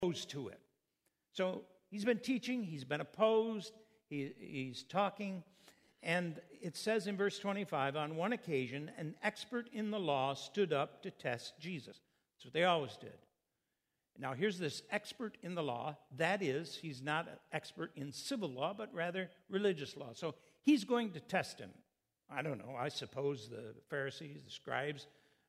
opposed to it. So he's been teaching, he's been opposed, he's talking, and it says in verse 25, on one occasion, an expert in the law stood up to test Jesus. That's what they always did. Now, here's this expert in the law. That is, he's not an expert in civil law, but rather religious law. So he's going to test him. I don't know. I suppose the Pharisees, the scribes,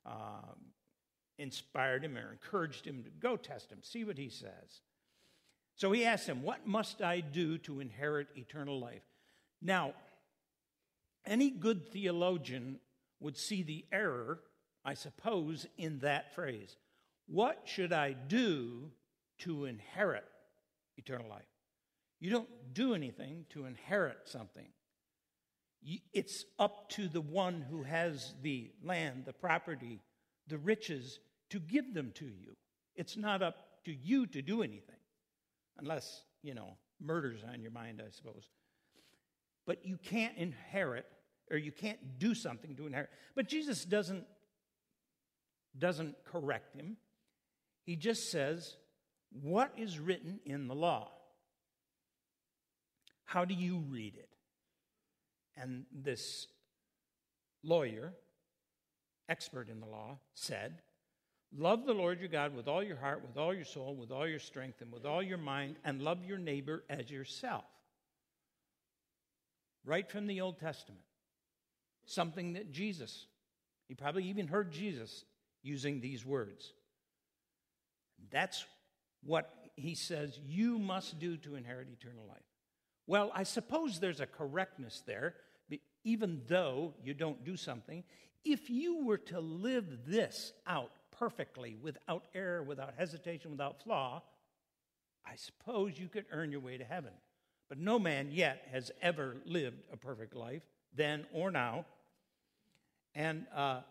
inspired him or encouraged him to go test him, see what he says. So he asked him, what must I do to inherit eternal life? Now, any good theologian would see the error, I suppose, in that phrase. What should I do to inherit eternal life? You don't do anything to inherit something. It's up to the one who has the land, the property, the riches, to give them to you. It's not up to you to do anything, unless, murder's on your mind, I suppose. But you can't inherit, or you can't do something to inherit. But Jesus doesn't correct him. He just says, what is written in the law? How do you read it? And this lawyer, expert in the law, said, love the Lord your God with all your heart, with all your soul, with all your strength, and with all your mind, and love your neighbor as yourself. Right from the Old Testament. Something that Jesus, he probably even heard Jesus using these words. That's what he says you must do to inherit eternal life. Well, I suppose there's a correctness there, even though you don't do something. If you were to live this out perfectly, without error, without hesitation, without flaw, I suppose you could earn your way to heaven. But no man yet has ever lived a perfect life, then or now. And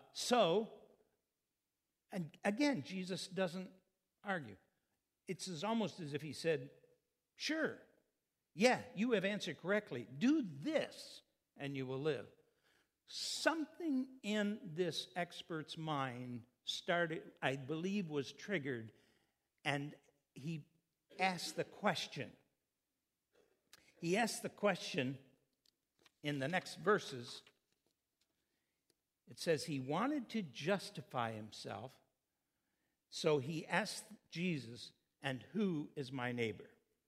and again, Jesus doesn't argue. It's almost as if he said, sure, yeah, you have answered correctly. Do this, and you will live. Something in this expert's mind started, I believe, was triggered, and he asked the question. He asked the question in the next verses. It says he wanted to justify himself, so he asked Jesus, and who is my neighbor?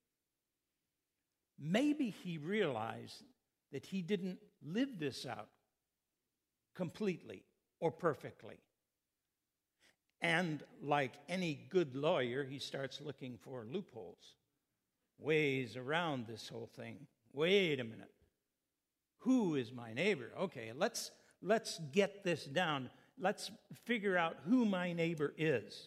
Maybe he realized that he didn't live this out completely or perfectly. And like any good lawyer, he starts looking for loopholes, ways around this whole thing. Wait a minute. Who is my neighbor? Okay, let's get this down. Let's figure out who my neighbor is.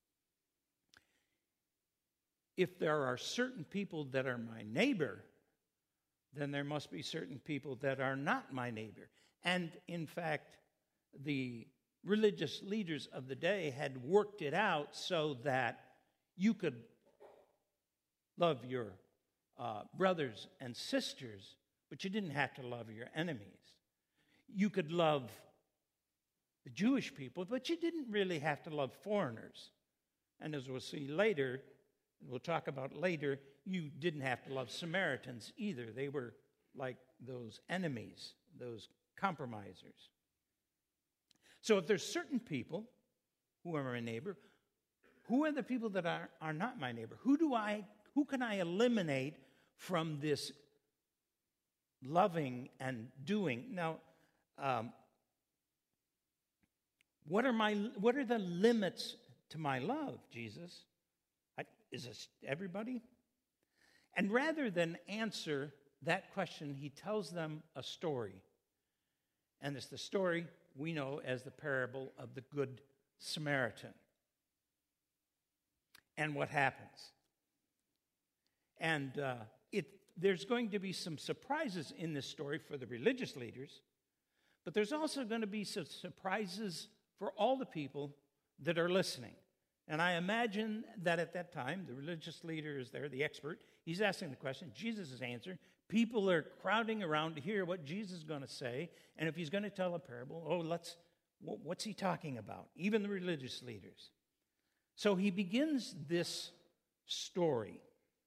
If there are certain people that are my neighbor, then there must be certain people that are not my neighbor. And in fact, the religious leaders of the day had worked it out so that you could love your brothers and sisters, but you didn't have to love your enemies. You could love the Jewish people, but you didn't really have to love foreigners. And as we'll see later, we'll talk about later, you didn't have to love Samaritans either. They were like those enemies, those compromisers. So if there's certain people who are my neighbor, who are the people that are not my neighbor? Who can I eliminate from this loving and doing? Now, what are the limits to my love, Jesus? Is this everybody? And rather than answer that question, he tells them a story. And it's the story we know as the parable of the Good Samaritan. And what happens? And there's going to be some surprises in this story for the religious leaders, but there's also going to be some surprises for all the people that are listening. And I imagine that at that time, the religious leader is there, the expert. He's asking the question. Jesus is answering. People are crowding around to hear what Jesus is going to say. And if he's going to tell a parable, what's he talking about? Even the religious leaders. So he begins this story.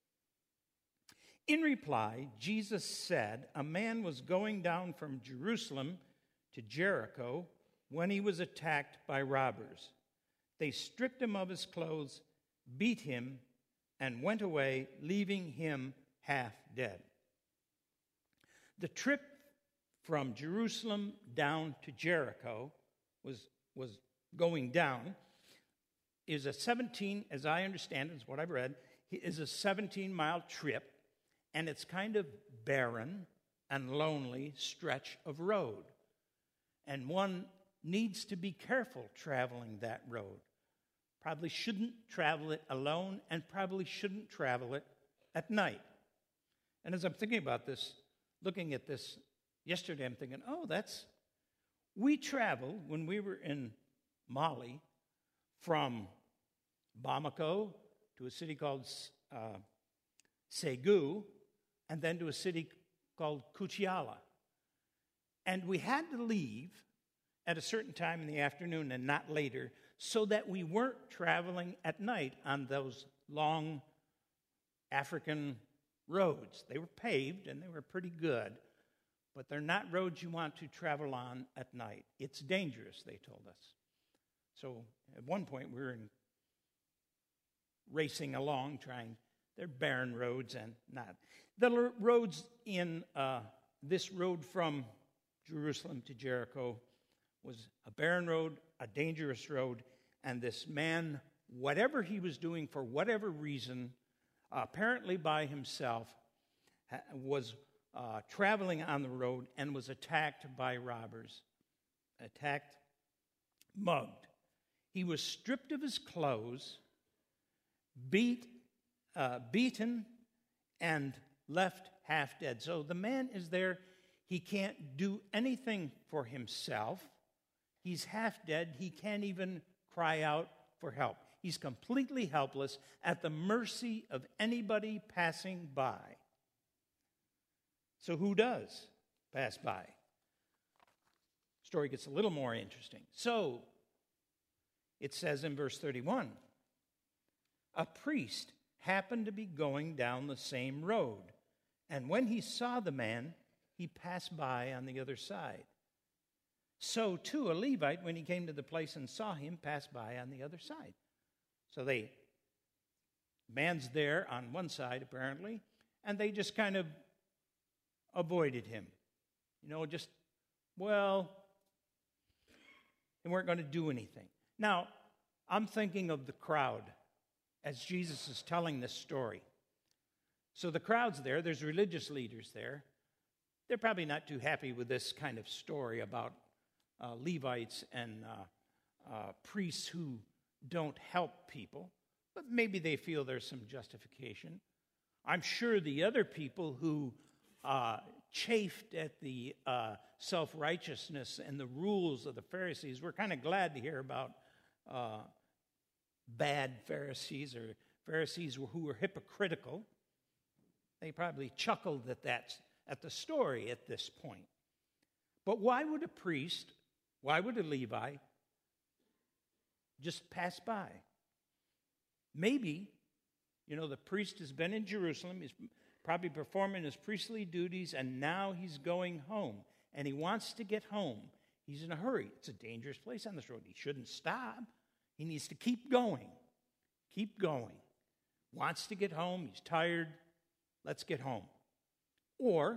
In reply, Jesus said, a man was going down from Jerusalem to Jericho when he was attacked by robbers. They stripped him of his clothes, beat him, and went away, leaving him half dead. The trip from Jerusalem down to Jericho was going down, is a 17, as I understand it, is what I've read, is a 17-mile trip, and it's kind of barren and lonely stretch of road. And one needs to be careful traveling that road. Probably shouldn't travel it alone, and probably shouldn't travel it at night. And as I'm thinking about this, looking at this yesterday, I'm thinking, we traveled when we were in Mali from Bamako to a city called Ségou, and then to a city called Koutiala. And we had to leave at a certain time in the afternoon and not later, so that we weren't traveling at night on those long African roads. They were paved and they were pretty good, but they're not roads you want to travel on at night. It's dangerous, they told us. So at one point we were racing along, they're barren roads and not. The roads in this road from Jerusalem to Jericho was a barren road, a dangerous road, and this man, whatever he was doing for whatever reason, apparently by himself, was traveling on the road and was attacked by robbers. Mugged. He was stripped of his clothes, beaten, and left half dead. So the man is there. He can't do anything for himself. He's half dead. He can't even cry out for help. He's completely helpless, at the mercy of anybody passing by. So who does pass by? Story gets a little more interesting. So it says in verse 31, a priest happened to be going down the same road, and when he saw the man, he passed by on the other side. So too a Levite, when he came to the place and saw him, passed by on the other side. So man's there on one side apparently, and they just kind of avoided him. They weren't going to do anything. Now, I'm thinking of the crowd as Jesus is telling this story. So the crowd's there, there's religious leaders there. They're probably not too happy with this kind of story about Levites and priests who don't help people, but maybe they feel there's some justification. I'm sure the other people who chafed at the self-righteousness and the rules of the Pharisees were kind of glad to hear about bad Pharisees or Pharisees who were hypocritical. They probably chuckled at the story at this point. But why would a priest, why would a Levi just pass by? Maybe, the priest has been in Jerusalem, he's probably performing his priestly duties, and now he's going home, and he wants to get home. He's in a hurry. It's a dangerous place on this road. He shouldn't stop. He needs to keep going. Wants to get home. He's tired. Let's get home. Or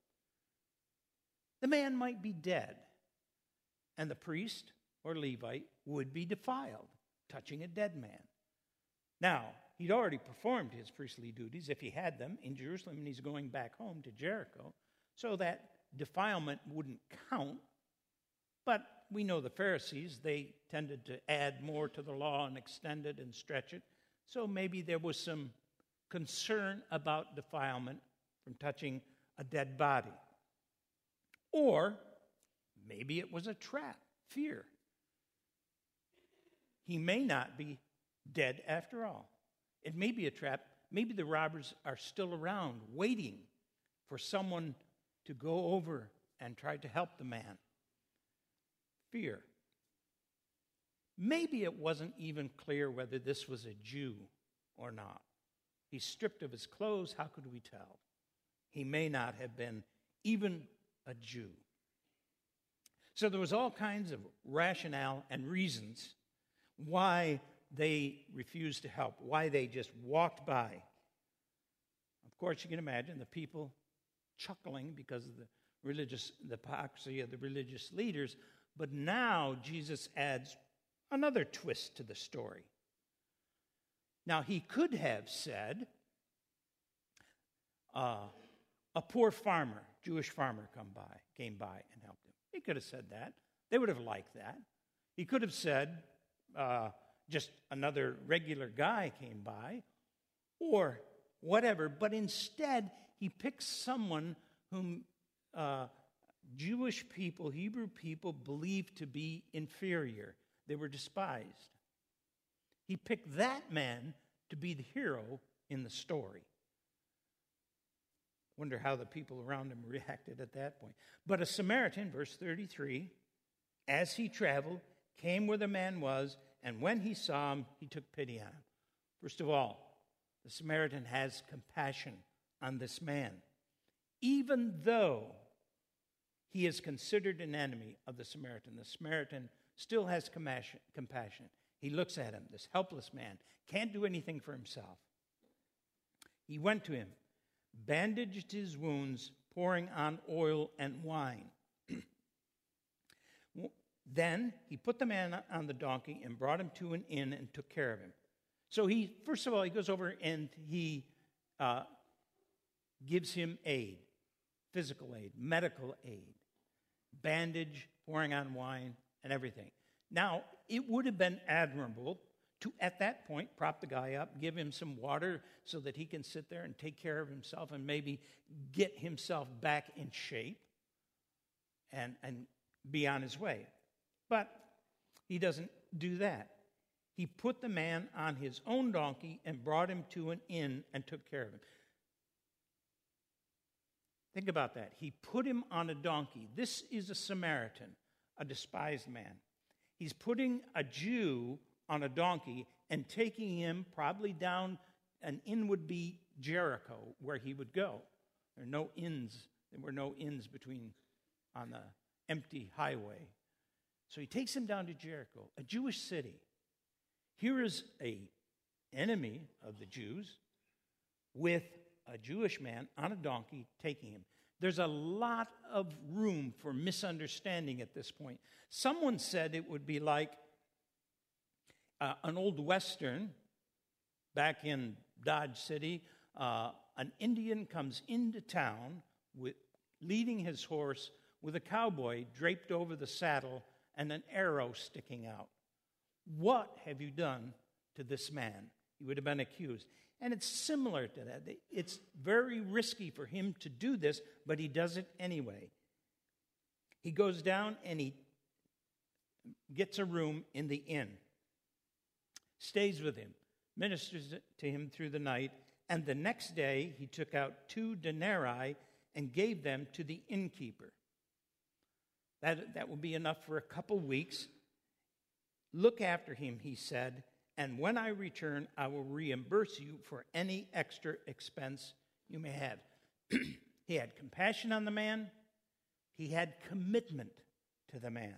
the man might be dead, and the priest or Levite would be defiled, touching a dead man. Now, he'd already performed his priestly duties, if he had them, in Jerusalem, and he's going back home to Jericho, so that defilement wouldn't count. But we know the Pharisees, they tended to add more to the law and extend it and stretch it. So maybe there was some concern about defilement from touching a dead body. Or maybe it was a trap, fear. He may not be dead after all. It may be a trap. Maybe the robbers are still around, waiting for someone to go over and try to help the man. Fear. Maybe it wasn't even clear whether this was a Jew or not. He's stripped of his clothes. How could we tell? He may not have been even a Jew. So there was all kinds of rationale and reasons why they refused to help, why they just walked by. Of course, you can imagine the people chuckling because of the hypocrisy of the religious leaders. But now Jesus adds another twist to the story. Now, he could have said, a poor farmer, Jewish farmer came by and helped him. He could have said that. They would have liked that. He could have said, just another regular guy came by, or whatever. But instead, he picks someone whom Jewish people, Hebrew people, believed to be inferior. They were despised. He picked that man to be the hero in the story. Wonder how the people around him reacted at that point. But a Samaritan, verse 33, as he traveled, came where the man was, and when he saw him, he took pity on him. First of all, the Samaritan has compassion on this man, even though he is considered an enemy of the Samaritan. The Samaritan still has compassion. He looks at him, this helpless man, can't do anything for himself. He went to him, bandaged his wounds, pouring on oil and wine. Then he put the man on the donkey and brought him to an inn and took care of him. So first of all, he goes over and he gives him aid, physical aid, medical aid, bandage, pouring on wine, and everything. Now, it would have been admirable to, at that point, prop the guy up, give him some water so that he can sit there and take care of himself and maybe get himself back in shape and be on his way. But he doesn't do that. He put the man on his own donkey and brought him to an inn and took care of him. Think about that. He put him on a donkey. This is a Samaritan, a despised man. He's putting a Jew on a donkey and taking him probably down. An inn would be Jericho, where he would go. There were no inns on the empty highway. So he takes him down to Jericho, a Jewish city. Here is an enemy of the Jews with a Jewish man on a donkey taking him. There's a lot of room for misunderstanding at this point. Someone said it would be like an old Western back in Dodge City. An Indian comes into town leading his horse with a cowboy draped over the saddle and an arrow sticking out. What have you done to this man? He would have been accused. And it's similar to that. It's very risky for him to do this, but he does it anyway. He goes down and he gets a room in the inn, stays with him, ministers to him through the night, and the next day he took out 2 denarii and gave them to the innkeeper. That will be enough for a couple weeks. Look after him, he said, and when I return, I will reimburse you for any extra expense you may have. He had compassion on the man. He had commitment to the man.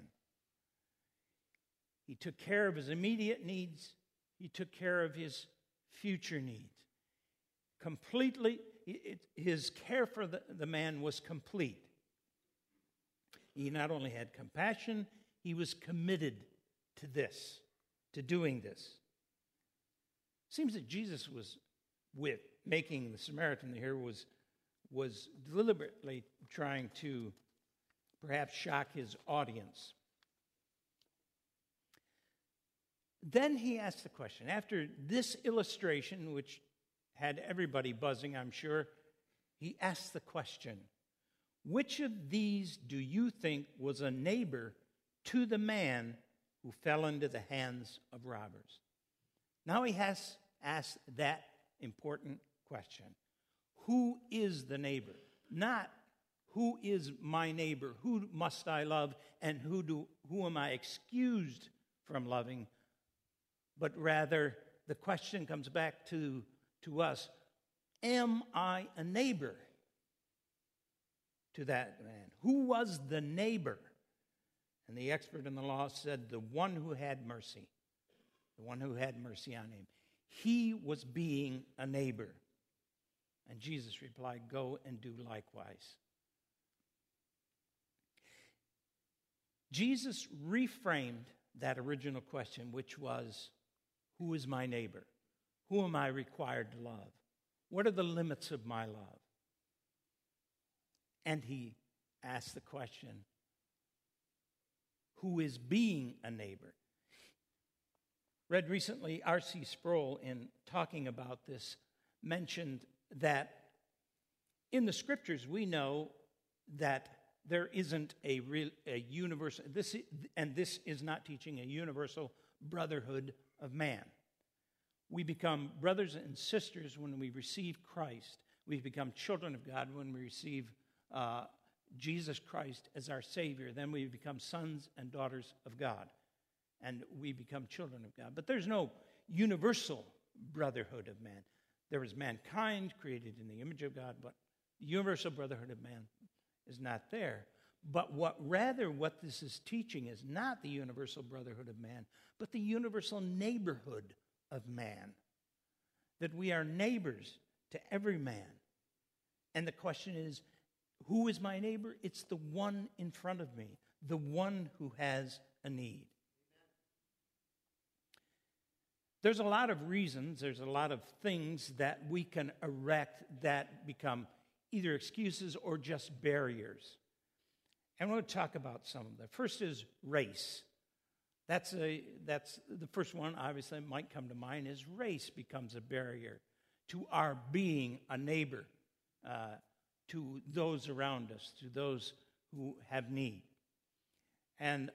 He took care of his immediate needs. He took care of his future needs. Completely, his care for the man was complete. He not only had compassion, he was committed to this, to doing this. Seems that Jesus was with making the Samaritan here was deliberately trying to perhaps shock his audience. Then he asked the question, after this illustration, which had everybody buzzing, I'm sure, he asked the question, which of these do you think was a neighbor to the man who fell into the hands of robbers? Now he has asked that important question. Who is the neighbor? Not who is my neighbor, who must I love, and who am I excused from loving? But rather, the question comes back to us, am I a neighbor to that man? Who was the neighbor? And the expert in the law said, the one who had mercy. The one who had mercy on him. He was being a neighbor. And Jesus replied, go and do likewise. Jesus reframed that original question, which was, who is my neighbor? Who am I required to love? What are the limits of my love? And he asked the question, who is being a neighbor? Read recently, R.C. Sproul, in talking about this, mentioned that in the Scriptures we know that there isn't a universal, this is not teaching a universal brotherhood of man. We become brothers and sisters when we receive Christ. We become children of God when we receive Jesus Christ as our Savior. Then we become sons and daughters of God. And we become children of God. But there's no universal brotherhood of man. There is mankind created in the image of God, but the universal brotherhood of man is not there. But what this is teaching is not the universal brotherhood of man, but the universal neighborhood of man. That we are neighbors to every man. And the question is, who is my neighbor? It's the one in front of me, the one who has a need. There's a lot of reasons, there's a lot of things that we can erect that become either excuses or just barriers. And I want to talk about some of them. First is race. That's the first one, obviously, that might come to mind, is race becomes a barrier to our being a neighbor to those around us, to those who have need. And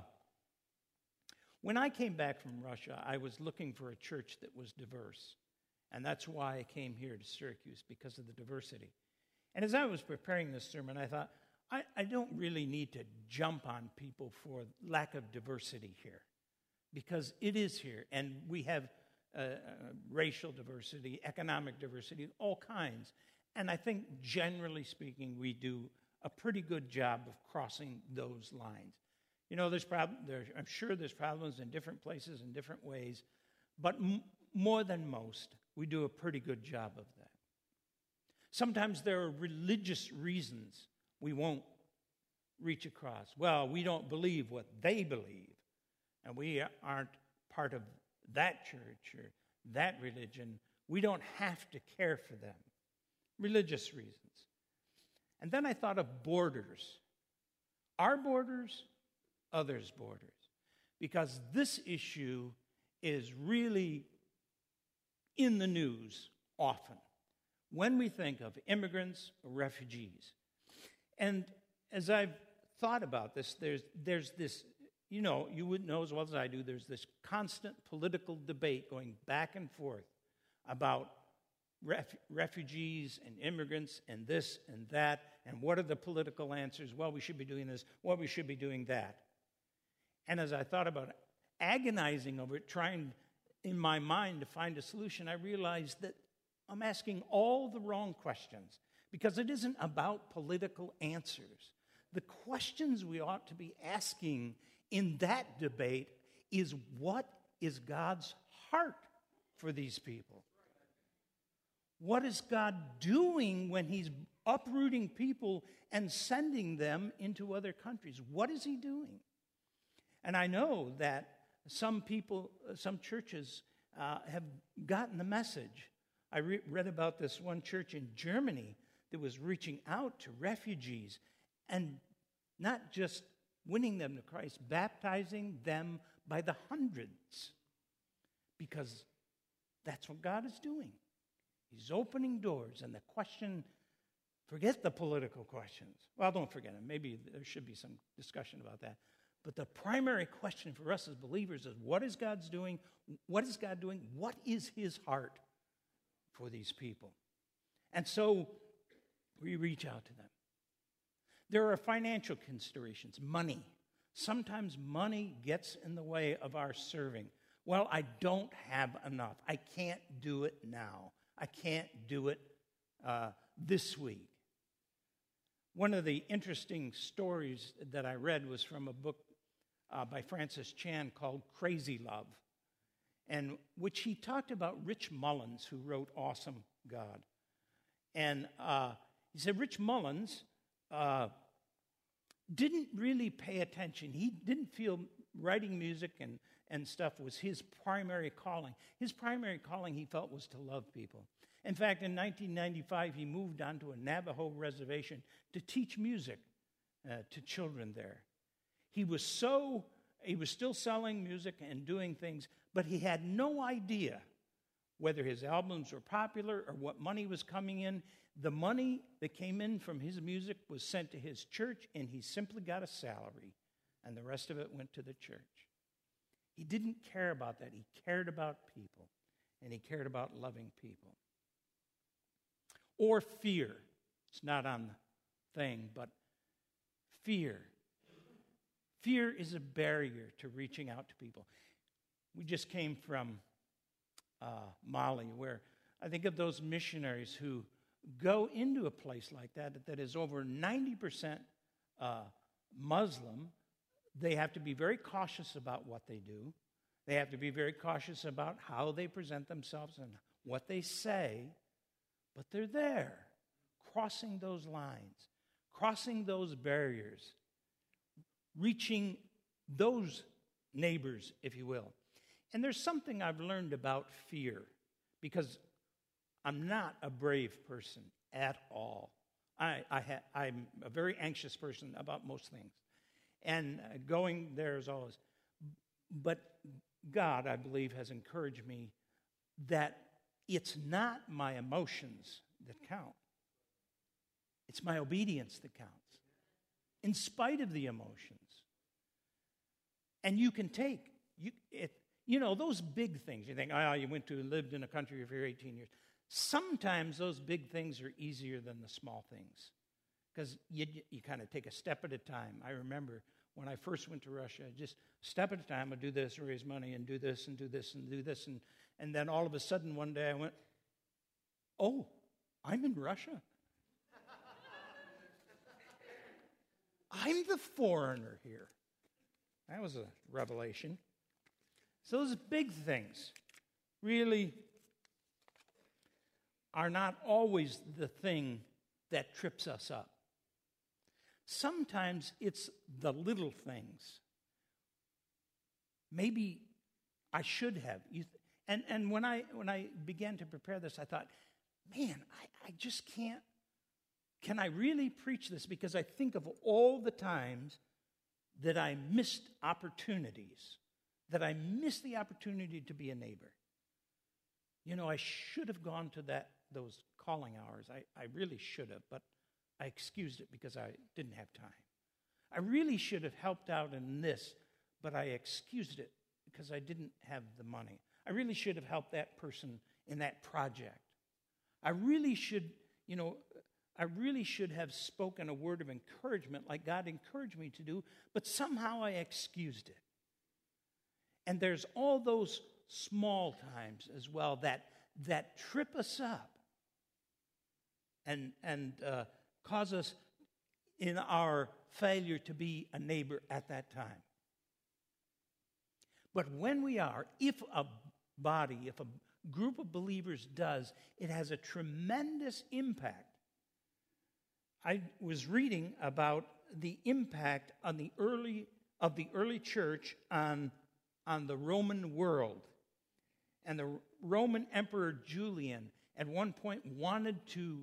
when I came back from Russia, I was looking for a church that was diverse. And that's why I came here to Syracuse, because of the diversity. And as I was preparing this sermon, I thought, I don't really need to jump on people for lack of diversity here, because it is here. And we have racial diversity, economic diversity, all kinds. And I think, generally speaking, we do a pretty good job of crossing those lines. You know, I'm sure there's problems in different places in different ways, but more than most, we do a pretty good job of that. Sometimes there are religious reasons we won't reach across. Well, we don't believe what they believe, and we aren't part of that church or that religion. We don't have to care for them. Religious reasons. And then I thought of borders. Our borders, others' borders. Because this issue is really in the news often when we think of immigrants or refugees. And as I've thought about this, there's this, you would know as well as I do, there's this constant political debate going back and forth about refugees and immigrants and this and that, and what are the political answers? Well, we should be doing this, well, we should be doing that. And as I thought about it, agonizing over it, trying in my mind to find a solution, I realized that I'm asking all the wrong questions, because it isn't about political answers. The questions we ought to be asking in that debate is, what is God's heart for these people? What is God doing when he's uprooting people and sending them into other countries? What is he doing? And I know that some people, some churches have gotten the message. I read about this one church in Germany that was reaching out to refugees and not just winning them to Christ, baptizing them by the hundreds, because that's what God is doing. He's opening doors, and the question, forget the political questions. Well, don't forget them. Maybe there should be some discussion about that. But the primary question for us as believers is, what is God doing? What is God doing? What is his heart for these people? And so we reach out to them. There are financial considerations, money. Sometimes money gets in the way of our serving. Well, I don't have enough. I can't do it now. I can't do it this week. One of the interesting stories that I read was from a book by Francis Chan called Crazy Love, and which he talked about Rich Mullins, who wrote Awesome God. And he said Rich Mullins didn't really pay attention. He didn't feel writing music and stuff was his primary calling. His primary calling, he felt, was to love people. In fact, in 1995, he moved onto a Navajo reservation to teach music to children there. He was still selling music and doing things, but he had no idea whether his albums were popular or what money was coming in. The money that came in from his music was sent to his church, and he simply got a salary, and the rest of it went to the church. He didn't care about that. He cared about people, and he cared about loving people. Or fear. It's not on the thing, but fear. Fear is a barrier to reaching out to people. We just came from Mali, where I think of those missionaries who go into a place like that is over 90% Muslim. They have to be very cautious about what they do. They have to be very cautious about how they present themselves and what they say. But they're there, crossing those lines, crossing those barriers, reaching those neighbors, if you will. And there's something I've learned about fear, because I'm not a brave person at all. I'm a very anxious person about most things. And going there is always. But God, I believe, has encouraged me that it's not my emotions that count. It's my obedience that counts, in spite of the emotions. And you can take, those big things. You think, you lived in a country for 18 years. Sometimes those big things are easier than the small things, because you kind of take a step at a time. I remember when I first went to Russia, just step at a time, I'd do this, raise money, and do this, and do this, and do this. And then all of a sudden one day I went, oh, I'm in Russia. I'm the foreigner here. That was a revelation. So those big things really are not always the thing that trips us up. Sometimes it's the little things. Maybe I should have. And when I began to prepare this, I thought, man, I just can't. Can I really preach this? Because I think of all the times that I missed opportunities, that I missed the opportunity to be a neighbor. I should have gone to those calling hours. I really should have, but I excused it because I didn't have time. I really should have helped out in this, but I excused it because I didn't have the money. I really should have helped that person in that project. I really should have spoken a word of encouragement like God encouraged me to do, but somehow I excused it. And there's all those small times as well that trip us up and cause us in our failure to be a neighbor at that time. But when we are, if a group of believers does, it has a tremendous impact. I was reading about the impact of the early church on the Roman world. And the Roman Emperor Julian at one point wanted to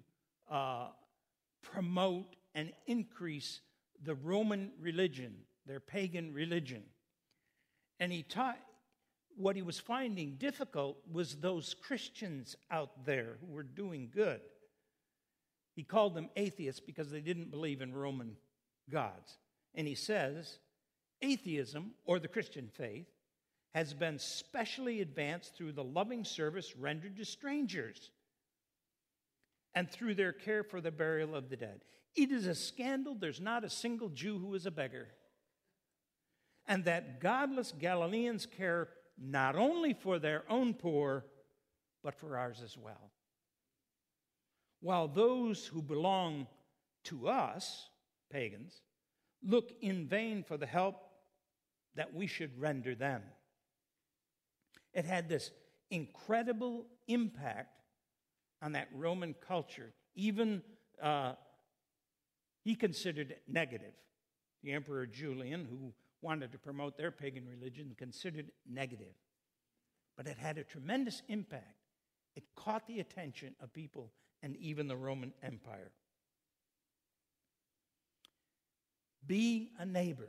promote and increase the Roman religion, their pagan religion. And he taught, what he was finding difficult was those Christians out there who were doing good. He called them atheists because they didn't believe in Roman gods. And he says, atheism, or the Christian faith, has been specially advanced through the loving service rendered to strangers and through their care for the burial of the dead. It is a scandal there's not a single Jew who is a beggar, and that godless Galileans care not only for their own poor, but for ours as well. while those who belong to us, pagans, look in vain for the help that we should render them. It had this incredible impact on that Roman culture. Even he considered it negative. The Emperor Julian, who wanted to promote their pagan religion, considered it negative. But it had a tremendous impact. It caught the attention of people and even the Roman Empire. Being a neighbor,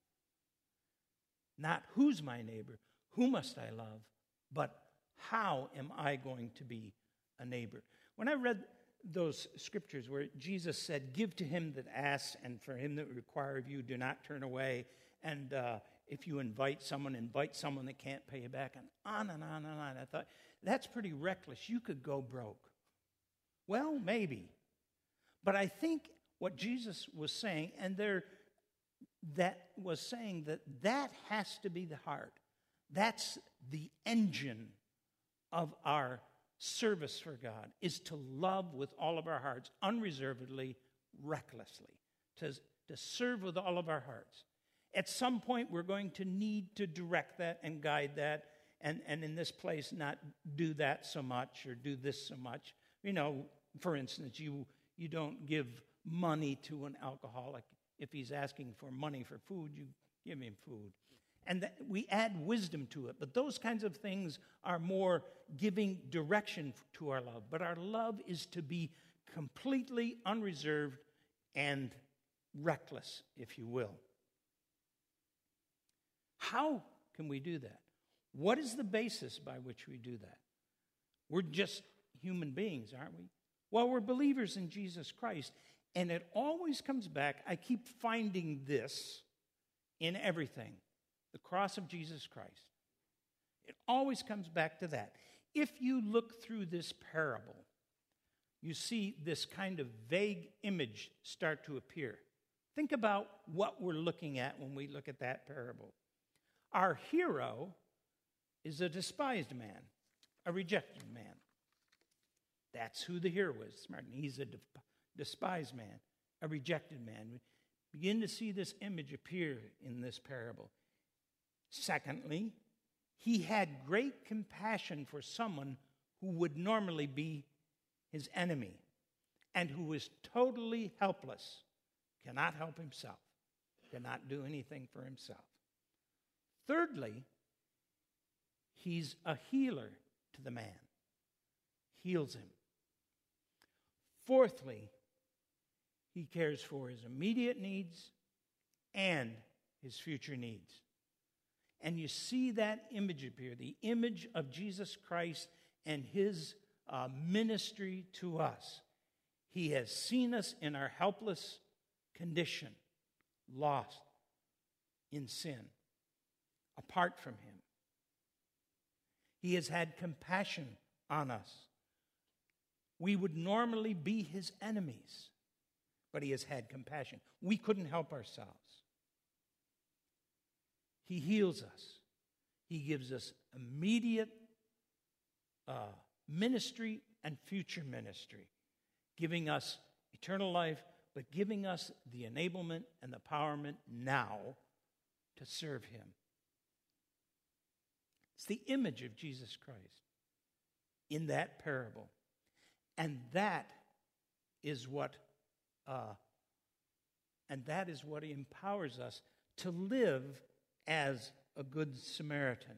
not who's my neighbor, who must I love, but how am I going to be a neighbor? When I read those scriptures where Jesus said, give to him that asks, and for him that require of you, do not turn away, and if you invite someone that can't pay you back, and on and on and on. I thought, that's pretty reckless. You could go broke. Well, maybe. But I think what Jesus was saying, that was saying that has to be the heart. That's the engine of our service for God, is to love with all of our hearts, unreservedly, recklessly, to serve with all of our hearts. At some point, we're going to need to direct that and guide that, and in this place, not do that so much or do this so much. You know, for instance, you don't give money to an alcoholic. If he's asking for money for food, you give him food. And we add wisdom to it. But those kinds of things are more giving direction to our love. But our love is to be completely unreserved and reckless, if you will. How can we do that? What is the basis by which we do that? We're just human beings, aren't we? Well, we're believers in Jesus Christ. And it always comes back. I keep finding this in everything. The cross of Jesus Christ. It always comes back to that. If you look through this parable, you see this kind of vague image start to appear. Think about what we're looking at when we look at that parable. Our hero is a despised man, a rejected man. That's who the hero is, Martin. He's a despised man, a rejected man. We begin to see this image appear in this parable. Secondly, he had great compassion for someone who would normally be his enemy and who is totally helpless, cannot help himself, cannot do anything for himself. Thirdly, he's a healer to the man, heals him. Fourthly, he cares for his immediate needs and his future needs. And you see that image appear, the image of Jesus Christ and his ministry to us. He has seen us in our helpless condition, lost in sin, apart from him. He has had compassion on us. We would normally be his enemies, but he has had compassion. We couldn't help ourselves. He heals us. He gives us immediate ministry and future ministry, giving us eternal life, but giving us the enablement and the empowerment now to serve him. It's the image of Jesus Christ in that parable. And that is what empowers us to live as a good Samaritan.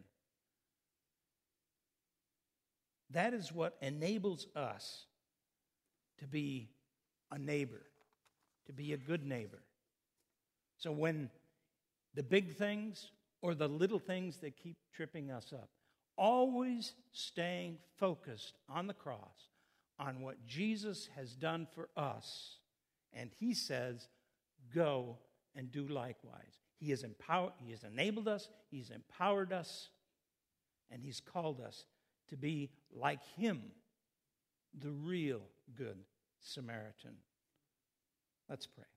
That is what enables us to be a neighbor, to be a good neighbor. So when the big things or the little things that keep tripping us up, always staying focused on the cross, on what Jesus has done for us. And he says, go and do likewise. He has enabled us, he's empowered us, and he's called us to be like him, the real good Samaritan. Let's pray.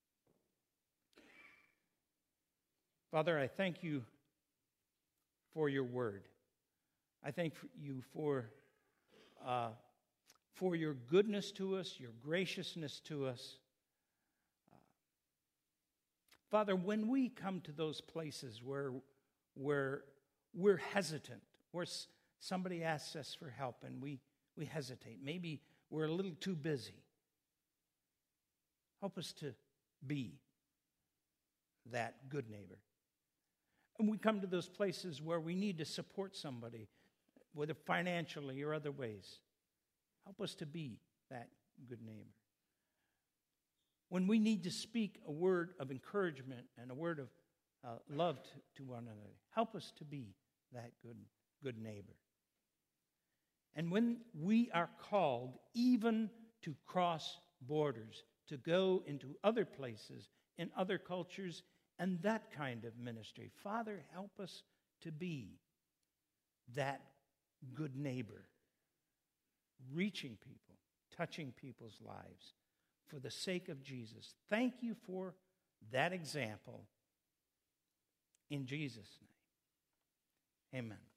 Father, I thank you for your word. I thank you for for your goodness to us, your graciousness to us. Father, when we come to those places where we're hesitant, where somebody asks us for help and we hesitate, maybe we're a little too busy, help us to be that good neighbor. And we come to those places where we need to support somebody, whether financially or other ways. Help us to be that good neighbor. When we need to speak a word of encouragement and a word of love to one another, help us to be that good neighbor. And when we are called even to cross borders, to go into other places, in other cultures, and that kind of ministry, Father, help us to be that good neighbor, reaching people, touching people's lives for the sake of Jesus. Thank you for that example. In Jesus' name, amen.